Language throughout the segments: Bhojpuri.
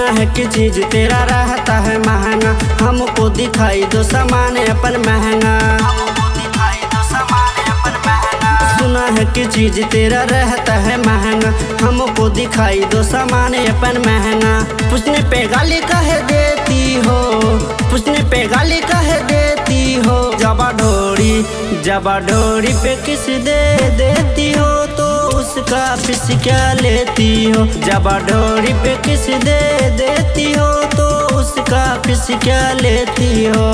है कि चीज तेरा रहता है महंगा, हमको दिखाई दो सामान अपन महंगा। सुना है कि चीज तेरा रहता है महंगा, हमको दिखाई दो सामान अपन महंगा। पूछने पे गाली कहे देती हो, पूछने पे गाली कहे देती हो। जबा ढोरी पे किस दे देती हो तो उसका फिस क्या लेती हो। जबा ढोरी पे किस दे देती हो तो उसका फिस क्या लेती हो।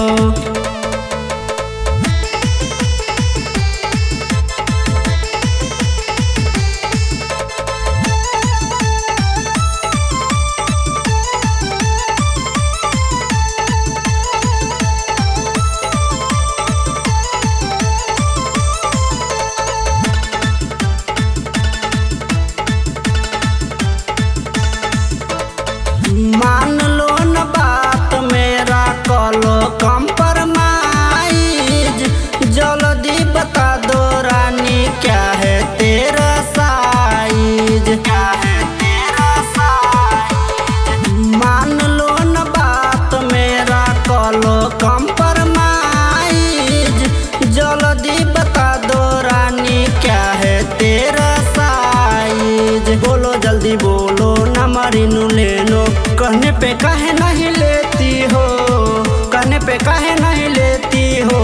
मान लो न बात मेरा कलो कंप्रोमाइज, जल्दी बता दो रानी क्या है तेरा साइज, क्या है तेरा साइज। मान लो न बात मेरा कलो कंप्रोमाइज, जल्दी बता दो रानी क्या है तेरा साइज। बोलो जल्दी बोलो न मरीनू लेनो, कहने पे काहे नहीं लेती हो, कहने पे काहे नहीं लेती हो।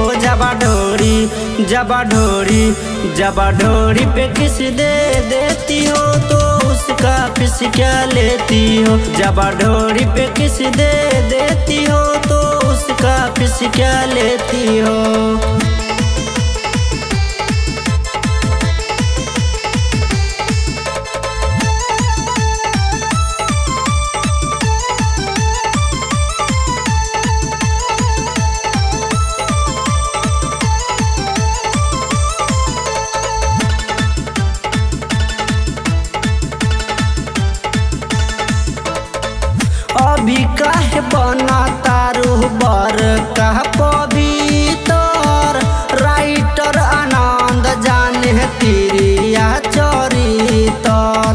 जबा ढोरी पे किस दे देती हो तो उसका फिस क्या लेती हो। जबा ढोरी पे किस दे देती हो तो उसका फिस क्या लेती हो। अभी काहे बना तारू बर कह पवितर, राइटर आनंद जाने तिरिया चरितर।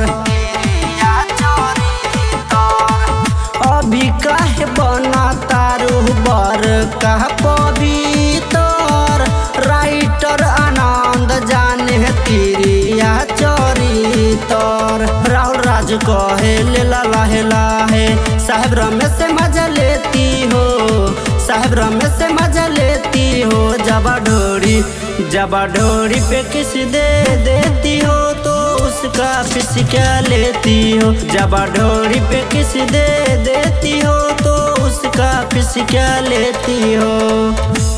अभी काहे बना तारू बर कह पवितर, राइटर आनंद जाने तिरिया चरितर। राहुल राज कहे लेला लाहे लाहे, साहेब रमेश से मजा लेती हो, साहेब रमेश से मजा लेती हो। जबा ढोरी पे किस दे देती हो तो उसका फिस क्या लेती हो। जबा ढोरी पे किस दे देती हो तो उसका फिस क्या लेती हो।